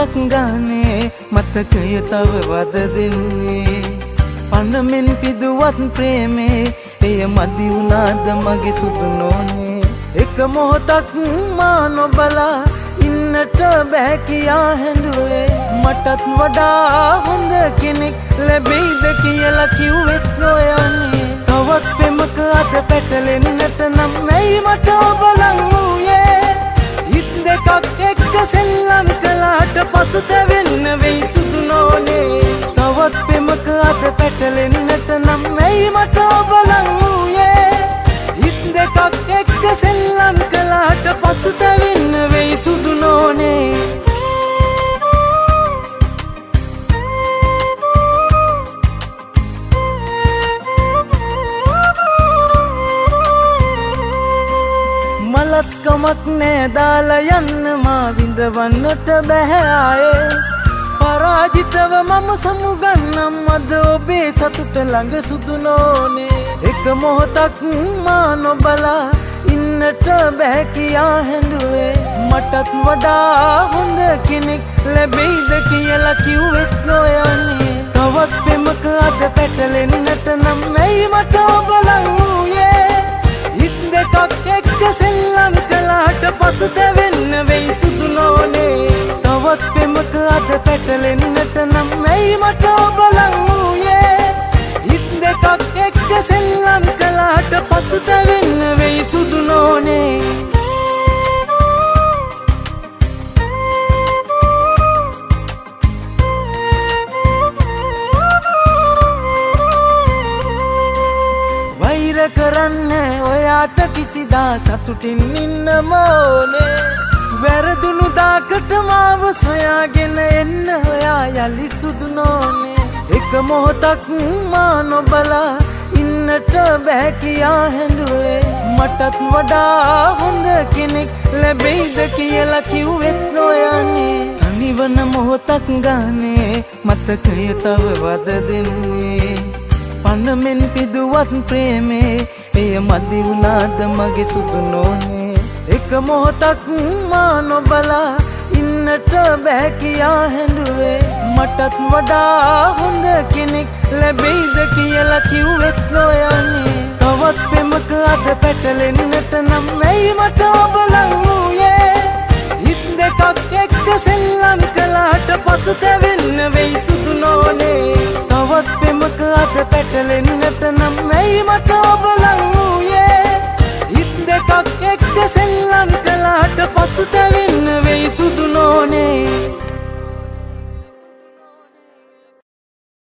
මොහොතක් ගානේ මතකය තව වද දෙන්නේ පනමෙන් පිදුවත් ප්‍රේමේ එය මදි වුණාද මගේ සුදු නෝනේ එක මොහොතක් මා නොබලා ඉන්නට බෑ කියා හැඬුවේ මටත් වඩා හොඳ කෙනෙක් ලැබෙයිද කියලා කිව්වෙත් නොයන්නේ තවත් පෙමක අද පැටලෙන්නට නම් ඇයි මට ඔබ ලං වූයේ හිත් දෙකක් එක්ක සෙල්ලම් කළාට පසුතැවෙන්න වෙයි සුදු නෝනේ තවත් පෙමක අද පැටලෙන්නට නම් ඇයි මට ඔබ ලං වූයේ හිත් දෙකක් එක්ක සෙල්ලම් කළාට පසුතැවෙන්න වෙයි සුදු නෝනේ මලත් කමක් නෑ දාලා යන්න මා විඳවන්නට බැහැ ආයේ පරාජිතව මම සමුගන්නම් අද ඔබේ සතුට ළඟ සුදු නෝනේ එක මොහොතක් මා නොබලා ඉන්නට බැහැ කියා හැඬුවේ මටත් වඩා හොඳ කෙනෙක් ලැබෙයිද කියලා කිව්වෙත් නොයන්නේ තවත් පෙමක අද පැටලෙන්නට නම් ඇයි මට ඔබ ලං වූයේ හිත් දෙකක් එක්ක සෙල්ලම් කළාට පසුතැවෙන්න වෙයි සුදු නෝනේ තවත් පෙමක අද පැටලෙන්නට නම් ඇයි මට ඔබ ලං වූයේ හිත් දෙකක් එක්ක සෙල්ලම් කළාට පසුතැවෙන්න වෙයි සුදු නෝනේ වෛර කරන්නේ ඔයාට කිසිදා සතුටින් ඉන්න ඕනේ වැරදුණු දාකට මාව සොයාගෙන එන්න ඔයා යලි සුදු නෝනේ එක මොහොතක් මා නොබලා ඉන්නට බෑ කියා හැඬුවේ මටත් වඩා හොඳ කෙනෙක් ලැබෙයිද කියලා කිව්වෙත් නොයන්නේ තනිවන මොහොතක් ගානේ මතකය තව වද දෙන්නේ පනමෙන් පිදුවත් ප්‍රේමේ එය මදි වුණාද මගේ සුදු නෝනේ එක මොහොතක් මා නොබලා ඉන්නට බෑ කියා හැඬුවේ මටත් වඩා හොඳ කෙනෙක් ලැබෙයිද කියලා කිව්වෙත් නොයන්නේ තවත් පෙමක අද පැටලෙන්නට නම් ඇයි මට ඔබ ලං වූයේ හිත් දෙකක් එක්ක සෙල්ලම් කළාට පසුතැවෙන්න වෙයි සුදු නෝනේ තවත් පෙමක අද පැටලෙන්නට නම් ඇයි මට ඔබ ලං වූයේ හිත් දෙකක් එක්ක සෙල්ලම් කළාට පසුතැවෙන්න වෙයි සුදු නෝනේ